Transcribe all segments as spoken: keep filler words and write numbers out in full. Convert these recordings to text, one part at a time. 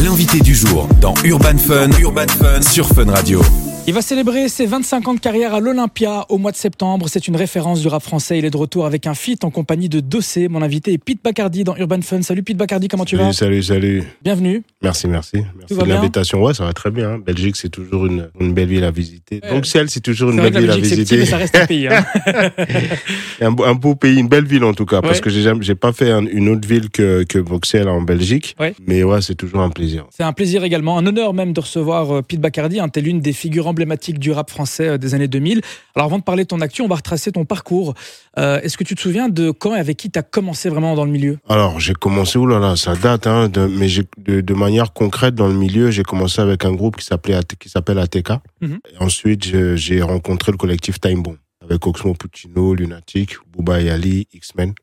L'invité du jour dans Urban Fun, Urban Fun sur Fun Radio. Il va célébrer ses vingt-cinq ans de carrière à l'Olympia au mois de septembre. C'est une référence du rap français. Il est de retour avec un feat en compagnie de Dossé. Mon invité est Pete Bacardi dans Urban Fun. Salut Pete Bacardi, comment tu salut, vas ? Salut, salut. Bienvenue. Merci, merci. Merci Tout va de bien l'invitation. Ouais, ça va très bien. Belgique, c'est toujours une, une belle ville à visiter. Ouais. Bruxelles, c'est toujours une C'est vrai belle que la ville à Belgique, c'est visiter. petit, mais ça reste un pays. Hein. un, beau- un beau pays, une belle ville en tout cas, Ouais. parce que j'ai jamais, j'ai pas fait un- une autre ville que, que Bruxelles en Belgique. Ouais. Mais ouais, c'est toujours un plaisir. C'est un plaisir également, un honneur même de recevoir euh, Pete Bacardi. Hein. T'es l'une des figures emblématiques du rap français euh, des années deux mille. Alors avant de parler de ton actu, on va retracer ton parcours. Euh, est-ce que tu te souviens de quand et avec qui tu as commencé vraiment dans le milieu ? Alors, j'ai commencé, oulala, ça date, hein, de, mais j'ai- de, de manière concrète dans le milieu, j'ai commencé avec un groupe qui s'appelait A T- qui s'appelle A T K. Mhm. Et ensuite, je- j'ai rencontré le collectif Time Bomb avec Oxmo Puccino, Lunatic, Booba et Ali, X-Men.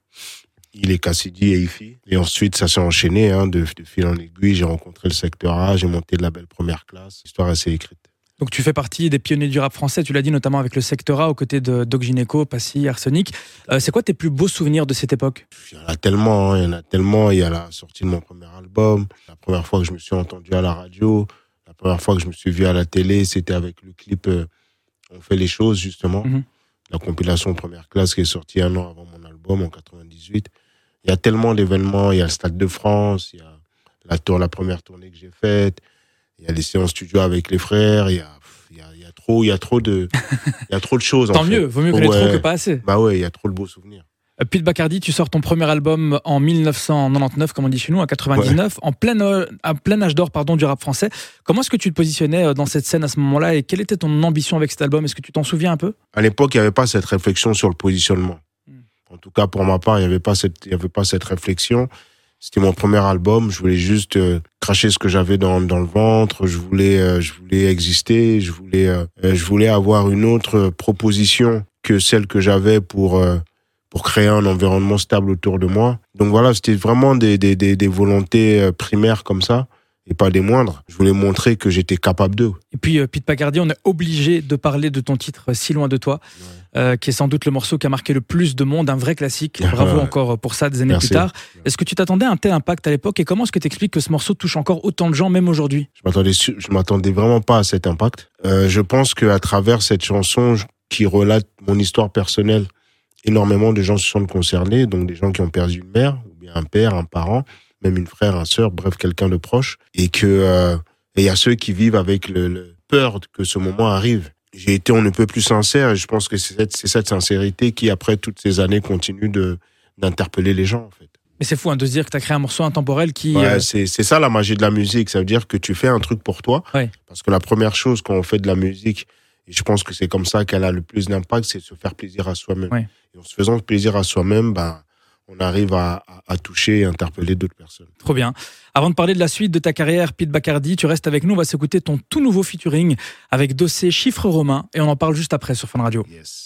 Il est Cassidy et Ifi. Et ensuite, ça s'est enchaîné, hein, de, de fil en aiguille. J'ai rencontré le secteur A, j'ai monté le label Première Classe. L'histoire assez écrite. Donc tu fais partie des pionniers du rap français, tu l'as dit notamment avec le Secteur A aux côtés de Doc Gynéco, Passy, Arsenic. Euh, c'est quoi tes plus beaux souvenirs de cette époque ? Il y en a tellement, hein, il y en a tellement. Il y a la sortie de mon premier album, la première fois que je me suis entendu à la radio, la première fois que je me suis vu à la télé, c'était avec le clip euh, On fait les choses, justement. Mhm. La compilation Première Classe qui est sortie un an avant mon album, en quatre-vingt-dix-huit. Il y a tellement d'événements. Il y a le Stade de France, il y a la, tour, la première tournée que j'ai faite, il y a les séances studio avec les frères, il y a, il y a, il y a trop, il y a trop de, il y a trop de choses. Tant en fait. mieux, vaut mieux connaître Ouais. trop que pas assez. Bah ouais, il y a trop de beaux souvenirs. Euh, Pete Bacardi, tu sors ton premier album en dix-neuf cent quatre-vingt-dix-neuf, comme on dit chez nous, en quatre-vingt-dix-neuf, en plein, euh, à plein âge d'or pardon, du rap français. Comment est-ce que tu te positionnais euh, dans cette scène à ce moment-là et quelle était ton ambition avec cet album ? Est-ce que tu t'en souviens un peu ? À l'époque, il n'y avait pas cette réflexion sur le positionnement. Mm. En tout cas, pour ma part, il n'y avait pas cette, il y avait pas cette réflexion. C'était mon premier album. Je voulais juste euh, cracher ce que j'avais dans, dans le ventre. Je voulais, euh, je voulais exister. Je voulais, euh, je voulais avoir une autre proposition que celle que j'avais pour, euh, pour créer un environnement stable autour de moi. Donc voilà, c'était vraiment des, des, des, des volontés euh, primaires comme ça. Et pas des moindres. Je voulais montrer que j'étais capable d'eux. Et puis, euh, Pete Bacardi, on est obligé de parler de ton titre euh, Si loin de toi, Ouais. euh, qui est sans doute le morceau qui a marqué le plus de monde, un vrai classique. Bravo Ouais. encore pour ça, des années Merci. plus tard. Est-ce que tu t'attendais à un tel impact à l'époque et comment est-ce que tu expliques que ce morceau touche encore autant de gens, même aujourd'hui ? Je m'attendais, su- je m'attendais vraiment pas à cet impact. Euh, je pense qu'à travers cette chanson je- qui relate mon histoire personnelle, énormément de gens se sentent concernés, donc des gens qui ont perdu une mère, ou bien un père, un parent, même une frère, un sœur, bref, quelqu'un de proche, et que euh, et il y a ceux qui vivent avec le, le peur que ce moment arrive. J'ai été on ne peut plus sincère, et je pense que c'est cette, c'est cette sincérité qui, après toutes ces années, continue de d'interpeller les gens, en fait. Mais c'est fou hein, de se dire que tu as créé un morceau intemporel qui... Ouais, euh, c'est, c'est ça la magie de la musique. Ça veut dire que tu fais un truc pour toi. Ouais. Parce que la première chose quand on fait de la musique, et je pense que c'est comme ça qu'elle a le plus d'impact, c'est de se faire plaisir à soi-même. Ouais. Et en se faisant plaisir à soi-même, ben, on arrive à, à, à toucher et interpeller d'autres personnes. Trop bien. Avant de parler de la suite de ta carrière, Pete Bacardi, tu restes avec nous. On va s'écouter ton tout nouveau featuring avec Dossé, Chiffre Romain. Et on en parle juste après sur Fun Radio. Yes.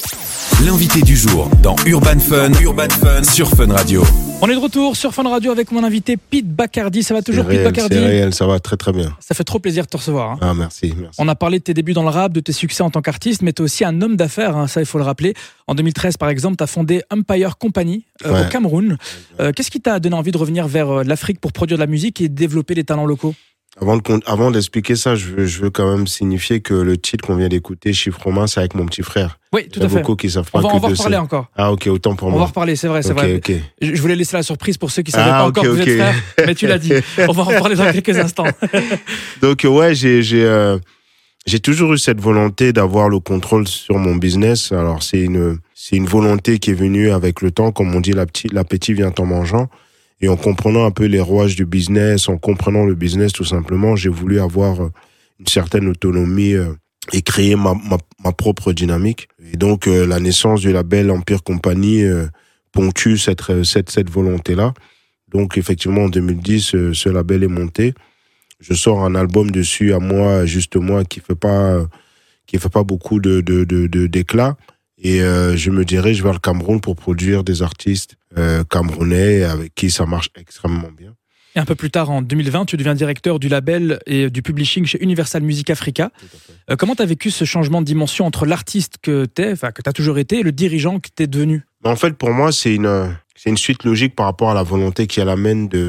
L'invité du jour dans Urban Fun, Urban Fun sur Fun Radio. On est de retour sur Fun Radio avec mon invité Pete Bacardi. Ça va toujours, c'est Pete réel, Bacardi ? c'est réel, ça va très très bien. Ça fait trop plaisir de te recevoir. hein. Ah, merci, merci. On a parlé de tes débuts dans le rap, de tes succès en tant qu'artiste, mais tu es aussi un homme d'affaires, hein, ça il faut le rappeler. En deux mille treize, par exemple, tu as fondé Empire Company euh, Ouais. au Cameroun. Euh, qu'est-ce qui t'a donné envie de revenir vers euh, l'Afrique pour produire de la musique et développer les talents locaux ? Avant, de, con- avant d'expliquer ça, je veux, je veux quand même signifier que le titre qu'on vient d'écouter, Chiffre Romain, c'est avec mon petit frère. Oui, tout Il y a à fait. beaucoup qui savent On pas va, que on va de reparler ce- encore. Ah, ok, autant pour On moi. va reparler, c'est vrai, c'est Ok, vrai. ok. Je je voulais laisser la surprise pour ceux qui ne savaient Ah, pas ok, encore que vous ok. êtes frères, mais tu l'as dit. On va en reparler dans quelques instants. Donc ouais, j'ai j'ai euh, j'ai toujours eu cette volonté d'avoir le contrôle sur mon business. Alors c'est une c'est une volonté qui est venue avec le temps, comme on dit, la petite l'appétit vient en mangeant. Et en comprenant un peu les rouages du business, en comprenant le business tout simplement, j'ai voulu avoir euh, une certaine autonomie euh, et créer ma, ma ma propre dynamique. Et donc euh, la naissance du label Empire Company euh, ponctue cette cette cette volonté là. Donc effectivement en deux mille dix, euh, ce label est monté. Je sors un album dessus à moi, juste moi, qui fait pas, qui fait pas beaucoup de, de, de, de d'éclat. Et euh, je me dirige vers le Cameroun pour produire des artistes euh, camerounais avec qui ça marche extrêmement bien. Et un peu plus tard, en deux mille vingt, tu deviens directeur du label et du publishing chez Universal Music Africa. Euh, comment tu as vécu ce changement de dimension entre l'artiste que tu es, enfin que tu as toujours été, et le dirigeant que tu es devenu ? En fait, pour moi, c'est une, c'est une suite logique par rapport à la volonté qui est la mienne de, de,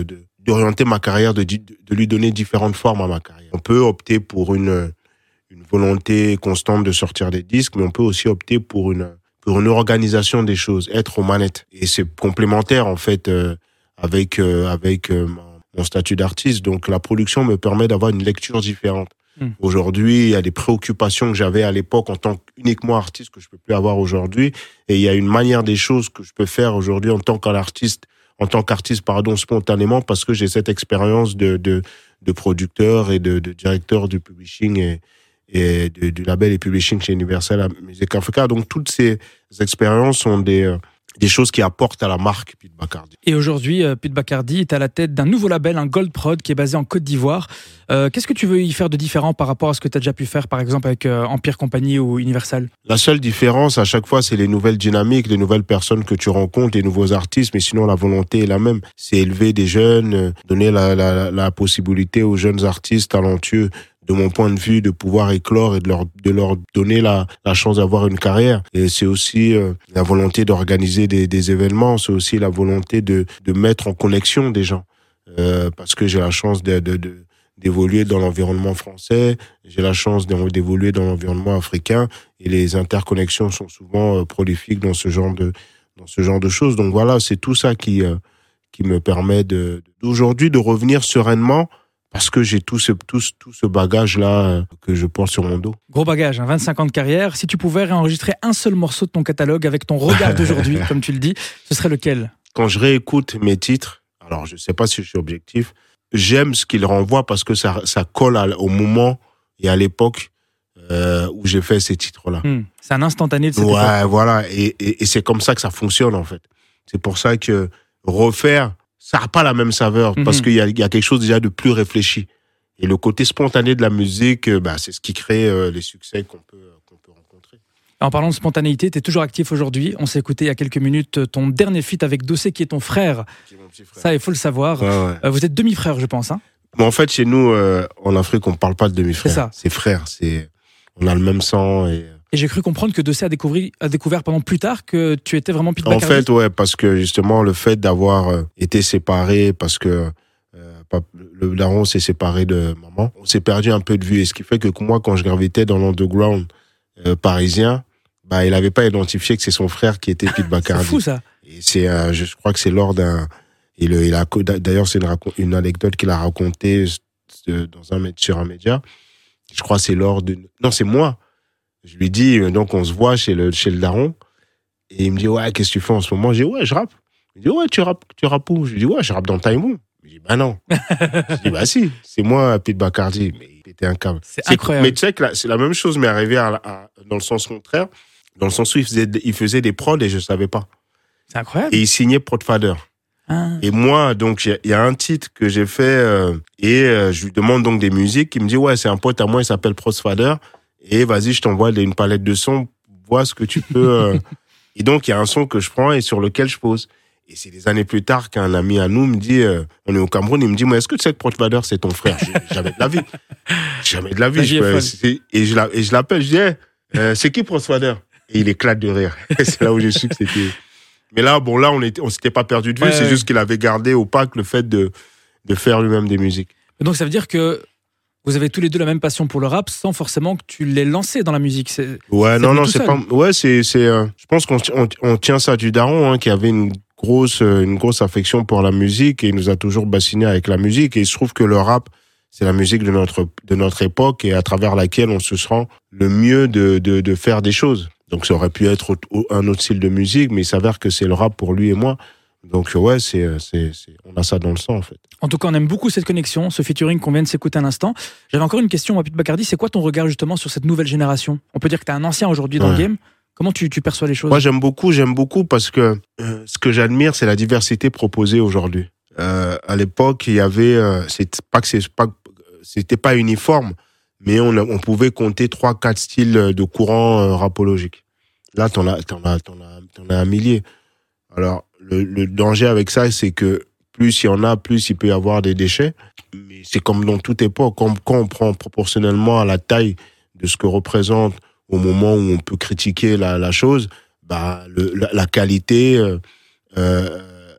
d'orienter ma carrière, de, de lui donner différentes formes à ma carrière. On peut opter pour une, une volonté constante de sortir des disques, mais on peut aussi opter pour une, pour une organisation des choses, être aux manettes. Et c'est complémentaire, en fait, euh, avec, euh, avec euh, mon statut d'artiste. Donc, la production me permet d'avoir une lecture différente. Mmh. Aujourd'hui, il y a des préoccupations que j'avais à l'époque en tant qu'uniquement artiste que je peux plus avoir aujourd'hui. Et il y a une manière des choses que je peux faire aujourd'hui en tant qu'artiste, en tant qu'artiste, pardon, spontanément, parce que j'ai cette expérience de, de, de producteur et de, de directeur du publishing et, et de, du label et publishing chez Universal Music Africa. Donc, toutes ces expériences sont des, euh, des choses qui apportent à la marque Pete Bacardi. Et aujourd'hui, euh, Pete Bacardi est à la tête d'un nouveau label, un Gold Prod, qui est basé en Côte d'Ivoire. Euh, qu'est-ce que tu veux y faire de différent par rapport à ce que tu as déjà pu faire, par exemple, avec euh, Empire Company ou Universal? La seule différence, à chaque fois, c'est les nouvelles dynamiques, les nouvelles personnes que tu rencontres, les nouveaux artistes, mais sinon, la volonté est la même. C'est élever des jeunes, euh, donner la, la, la possibilité aux jeunes artistes talentueux, de mon point de vue, de pouvoir éclore et de leur, de leur donner la, la chance d'avoir une carrière. Et c'est aussi euh, la volonté d'organiser des, des événements, c'est aussi la volonté de, de mettre en connexion des gens. Euh, parce que j'ai la chance de, de, de, d'évoluer dans l'environnement français, j'ai la chance d'évoluer dans l'environnement africain, et les interconnexions sont souvent euh, prolifiques dans ce genre de, dans ce genre de choses. Donc voilà, c'est tout ça qui, euh, qui me permet de, d'aujourd'hui de revenir sereinement, parce que j'ai tout ce, tout, tout ce bagage-là euh, que je porte sur mon dos. Gros bagage, hein, vingt-cinq ans de carrière. Si tu pouvais réenregistrer un seul morceau de ton catalogue avec ton regard d'aujourd'hui, comme tu le dis, ce serait lequel? Quand je réécoute mes titres, alors je ne sais pas si je suis objectif, j'aime ce qu'ils renvoient parce que ça, ça colle à, au moment et à l'époque euh, où j'ai fait ces titres-là. Mmh, c'est un instantané de cette ouais, époque. Ouais, voilà. Et, et, et c'est comme ça que ça fonctionne, en fait. C'est pour ça que refaire, ça n'a pas la même saveur, mmh. parce qu'il y a, il y a quelque chose déjà de plus réfléchi. Et le côté spontané de la musique, bah, c'est ce qui crée euh, les succès qu'on peut, qu'on peut rencontrer. En parlant de spontanéité, tu es toujours actif aujourd'hui. On s'est écouté il y a quelques minutes ton dernier feat avec Dossé, qui est ton frère. Qui est mon petit frère. Ça, il faut le savoir. Ouais, ouais. Euh, vous êtes demi-frère, je pense. Hein, Mais en fait, chez nous, euh, en Afrique, on ne parle pas de demi-frère. C'est ça. C'est frère. C'est... On a le même sang. Et, et j'ai cru comprendre que Dossé a découvert, a découvert pendant plus tard que tu étais vraiment Pete Bacardi. En fait, ouais, parce que justement, le fait d'avoir euh, été séparés, parce que euh, le daron s'est séparé de maman, on s'est perdu un peu de vue. Et ce qui fait que moi, quand je gravitais dans l'underground euh, parisien, bah, il n'avait pas identifié que c'est son frère qui était Pete Bacardi. C'est fou, ça. Et c'est, euh, je crois que c'est lors d'un... Il, il a, d'ailleurs, c'est une, une anecdote qu'il a racontée dans un, sur un média. Je crois que c'est lors de... Non, c'est moi. Je lui dis, donc on se voit chez le, chez le daron. Et il me dit, ouais, qu'est-ce que tu fais en ce moment? Je dis, ouais, je rappe. Il me dit, ouais, tu rappes, tu rappes où? Je lui dis, ouais, je rappe dans Taïmou. Je dis, bah non. Je dis, bah si, c'est moi, Pete Bacardi. Mais il était un câble. C'est, c'est incroyable. Mais tu sais que là, c'est la même chose, mais arrivé à, à, dans le sens contraire. Dans le sens où il faisait, il faisait des prods et je savais pas. C'est incroyable. Et il signait Prodfather. Ah. Et moi, donc, il y, y a un titre que j'ai fait euh, et euh, je lui demande donc des musiques. Il me dit, ouais, c'est un pote à moi, il s'appelle Prodfather. Et vas-y, je t'envoie une palette de sons, vois ce que tu peux. Euh... Et donc, il y a un son que je prends et sur lequel je pose. Et c'est des années plus tard qu'un ami à nous me dit, euh, on est au Cameroun, il me dit, moi, est-ce que tu sais que Prodfather, c'est ton frère? Je, jamais de la vie. Jamais de la vie. La je peux, et, je la, et je l'appelle, je dis, hey, euh, c'est qui Prodfather? Et il éclate de rire. C'est là où j'ai su que c'était... Mais là, bon, là, on était, on s'était pas perdu de vue. Ouais, c'est ouais. juste qu'il avait gardé opaque le fait de, de faire lui-même des musiques. Donc, ça veut dire que vous avez tous les deux la même passion pour le rap sans forcément que tu l'aies lancé dans la musique. C'est, ouais, c'est non, non, c'est seul. pas, ouais, c'est, c'est, euh, je pense qu'on on, on tient ça du daron, hein, qui avait une grosse, une grosse affection pour la musique et il nous a toujours bassiné avec la musique. Et il se trouve que le rap, c'est la musique de notre, de notre époque et à travers laquelle on se sent le mieux de, de, de faire des choses. Donc ça aurait pu être un autre style de musique, mais il s'avère que c'est le rap pour lui et moi. Donc ouais, c'est, c'est, c'est, on a ça dans le sang en fait. En tout cas, on aime beaucoup cette connexion, ce featuring qu'on vient de s'écouter un instant. J'avais encore une question, Pete Bacardi, c'est quoi ton regard justement sur cette nouvelle génération? On peut dire que tu es un ancien aujourd'hui dans ouais. le game. Comment tu, tu perçois les choses? Moi j'aime beaucoup, j'aime beaucoup parce que euh, ce que j'admire, c'est la diversité proposée aujourd'hui. Euh, à l'époque, il y avait, euh, c'est pas que c'est pas, c'était pas uniforme, mais on, a, on pouvait compter trois, quatre styles de courant euh, rapologique. Là, t'en as, t'en as, t'en as, t'en as un millier. Alors, le, le danger avec ça, c'est que plus il y en a, plus il peut y avoir des déchets. Mais c'est comme dans toute époque, quand, quand on prend proportionnellement à la taille de ce que représente au moment où on peut critiquer la, la chose, bah, le, la, la qualité euh, euh,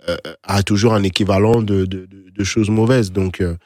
euh, a toujours un équivalent de, de, de, de choses mauvaises. Donc, euh,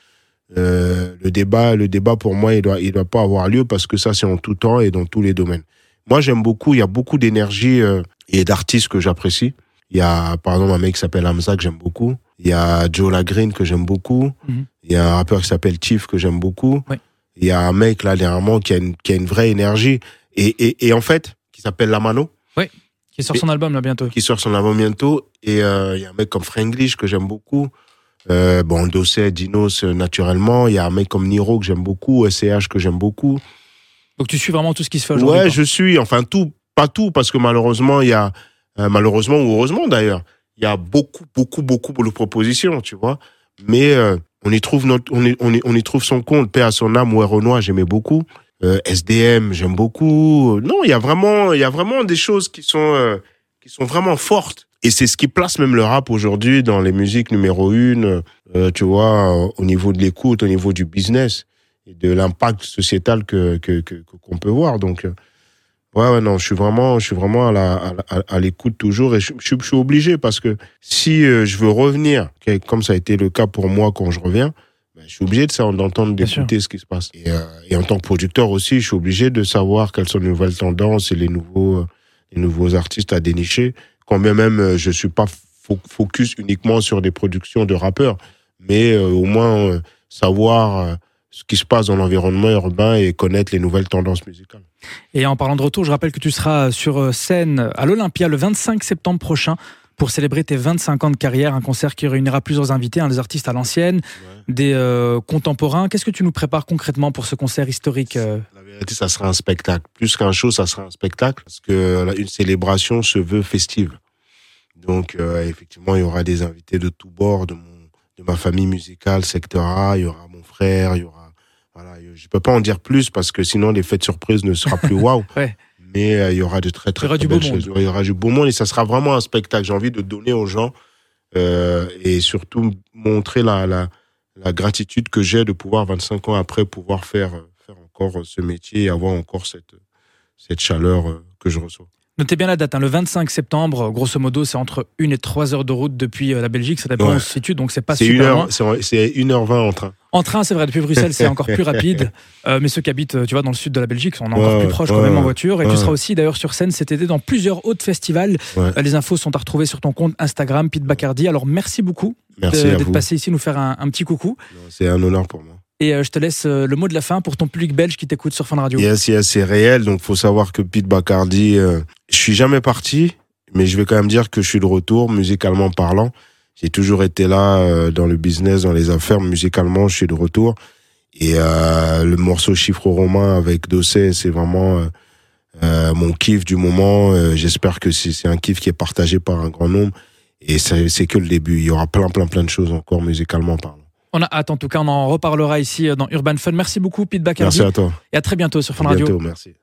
euh, le débat, le débat pour moi, il doit, il doit pas avoir lieu parce que ça, c'est en tout temps et dans tous les domaines. Moi, j'aime beaucoup. Il y a beaucoup d'énergie euh, et d'artistes que j'apprécie. Il y a, par exemple, un mec qui s'appelle Hamza que j'aime beaucoup. Il y a Joe Lagreen que j'aime beaucoup. Mm-hmm. Il y a un rappeur qui s'appelle Chief que j'aime beaucoup. Oui. Il y a un mec là dernièrement qui a une, qui a une vraie énergie et, et, et en fait qui s'appelle Lamano. Oui. Qui sort son et, album là bientôt. Qui sort son album bientôt et euh, il y a un mec comme Franglish que j'aime beaucoup. Euh, bon, Dossé, Dinos, euh, naturellement. Il y a un mec comme Niro que j'aime beaucoup, S C H que j'aime beaucoup. Donc tu suis vraiment tout ce qui se fait aujourd'hui? Ouais, je suis. Enfin, tout, pas tout, parce que malheureusement, il y a, euh, malheureusement ou heureusement d'ailleurs, il y a beaucoup, beaucoup, beaucoup de propositions, tu vois. Mais euh, on y trouve notre, on y, on y, on y trouve son compte. Paix à son âme, ouais, Renoir, j'aimais beaucoup. Euh, S D M, j'aime beaucoup. Non, il y a vraiment, il y a vraiment des choses qui sont, euh, qui sont vraiment fortes. Et c'est ce qui place même le rap aujourd'hui dans les musiques numéro une, euh, tu vois, au niveau de l'écoute, au niveau du business et de l'impact sociétal que, que, que, qu'on peut voir. Donc, euh, ouais, ouais, non, je suis vraiment, je suis vraiment à la, à, à l'écoute toujours et je, je, je suis obligé parce que si euh, je veux revenir, comme ça a été le cas pour moi quand je reviens, ben, je suis obligé de ça, d'entendre, d'écouter ce qui se passe. Et, euh, et en tant que producteur aussi, je suis obligé de savoir quelles sont les nouvelles tendances et les nouveaux, euh, les nouveaux artistes à dénicher. Quand bien même je suis pas focus uniquement sur des productions de rappeurs, mais euh, au moins euh, savoir euh, ce qui se passe dans l'environnement urbain et connaître les nouvelles tendances musicales. Et en parlant de retour, je rappelle que tu seras sur scène à l'Olympia le vingt-cinq septembre prochain pour célébrer tes vingt-cinq ans de carrière, un concert qui réunira plusieurs invités, hein, des artistes à l'ancienne, ouais. des euh, contemporains. Qu'est-ce que tu nous prépares concrètement pour ce concert historique euh... La vérité, ça sera un spectacle. Plus qu'un show, ça sera un spectacle, parce que une célébration se veut festive. Donc, euh, effectivement, il y aura des invités de tous bords, de, mon, de ma famille musicale, secteur A, il y aura mon frère, il y aura... Voilà, je peux pas en dire plus, parce que sinon, l'effet de surprise ne sera plus waouh. Ouais. Mais euh, il y aura de très, très, très, très belles choses. Il y aura du beau monde et ça sera vraiment un spectacle. J'ai envie de donner aux gens euh, et surtout montrer la, la, la gratitude que j'ai de pouvoir, vingt-cinq ans après, pouvoir faire, faire encore ce métier et avoir encore cette, cette chaleur que je reçois. Notez bien la date, hein, le vingt-cinq septembre, grosso modo, c'est entre une et trois heures de route depuis la Belgique, ça dépend ouais. où on se situe, donc c'est pas c'est super une heure, loin. C'est une heure vingt en train. En train, c'est vrai, depuis Bruxelles, c'est encore plus rapide. Euh, mais ceux qui habitent, tu vois, dans le sud de la Belgique, sont encore ouais, plus proches ouais, quand même en voiture. Et ouais. tu seras aussi d'ailleurs sur scène cet été dans plusieurs autres festivals. Ouais. Les infos sont à retrouver sur ton compte Instagram, Pete Bacardi. Alors merci beaucoup merci de, d'être passé ici nous faire un, un petit coucou. C'est un honneur pour moi. Et euh, je te laisse euh, le mot de la fin pour ton public belge qui t'écoute sur Fun Radio. Yes, yes, c'est réel. Donc, faut savoir que Pete Bacardi, euh, je suis jamais parti, mais je vais quand même dire que je suis de retour, musicalement parlant. J'ai toujours été là euh, dans le business, dans les affaires. Musicalement, je suis de retour. Et euh, le morceau Chiffre romain avec Dossé, c'est vraiment euh, euh, mon kiff du moment. Euh, j'espère que c'est, c'est un kiff qui est partagé par un grand nombre. Et c'est, c'est que le début. Il y aura plein, plein, plein de choses encore musicalement parlant. On a hâte, en tout cas, on en reparlera ici dans Urban Fun. Merci beaucoup, Pete Bacardi. Merci à toi. Et à très bientôt sur Fun à Radio. Bientôt, merci.